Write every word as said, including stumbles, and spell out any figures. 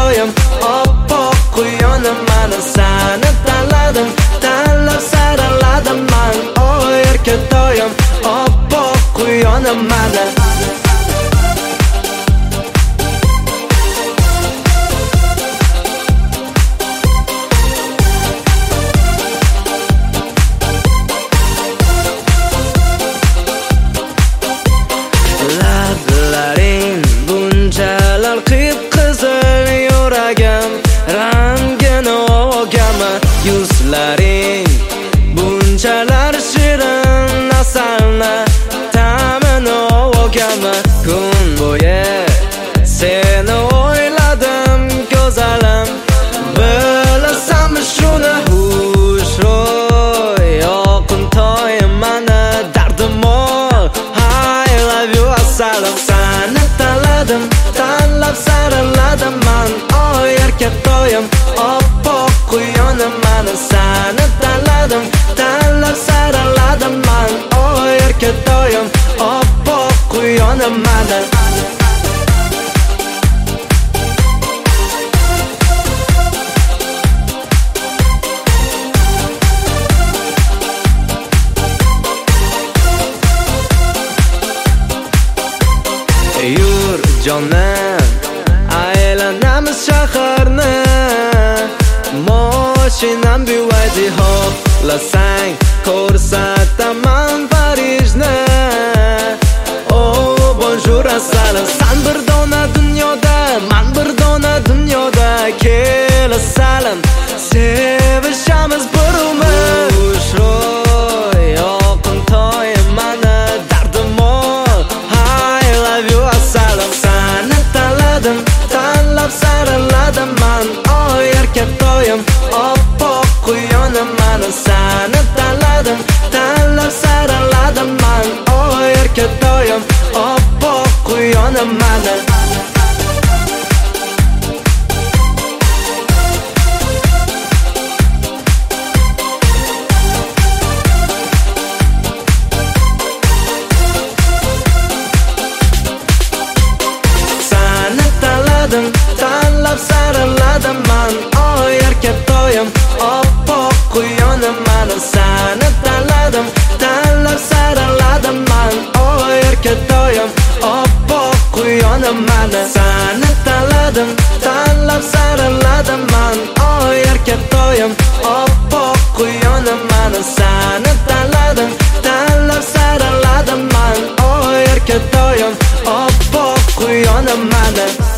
doim oppoq quyonim mana seni tanladim, tanlab saraladim man. O erkatoyim oppoq quyonim mana. Lablaring bunchalar qip-qizil, yuragim rangini olgami. Yuzlaring bunchalar shirin, asalni ta'mini olgami. Kun bo'yi seni o'yladim go'zalim, bilasanmi shuni? Xushro'y yoqimtoyim mana, dardim ol, I love you asalim. Seni tanladim, tanlab saraladim man. Oy erkatoyim oppoq quyonim mana. Seni tanladim, tanlab saraladim man. Oy erkatoyim oppoq quyonim mana. Yur jonim, aylanamiz shaharni, moshinam buvaydi, xohlasang ko'rsataman Parijni. Oh bonjour asalim, san bir dona dunyoda, man bir dona dunyoda. Kel asalim, sevishamiz bir umr. Xushro'y yoqimtoyim mana, dardim ol, I love you asalim. Seni tanladim, tanlab saraladim man. Oy erkatoyim oppoq quyonim mana. Seni tanladim, tanlab saraladim man. Oy erkatoyim oppoq quyonim mana. Tanlab saraladim man. Oy erkatoyim oppoq quyonim mana. Seni tanladim, tanlab saraladim man. Oy erkatoyim oppoq quyonim mana. Seni tanladim, tanlab saraladim man. Oy erkatoyim oppoq quyonim mana. Seni tanladim, tanlab saraladim man. Oy erkatoyim oppoq quyonim mana.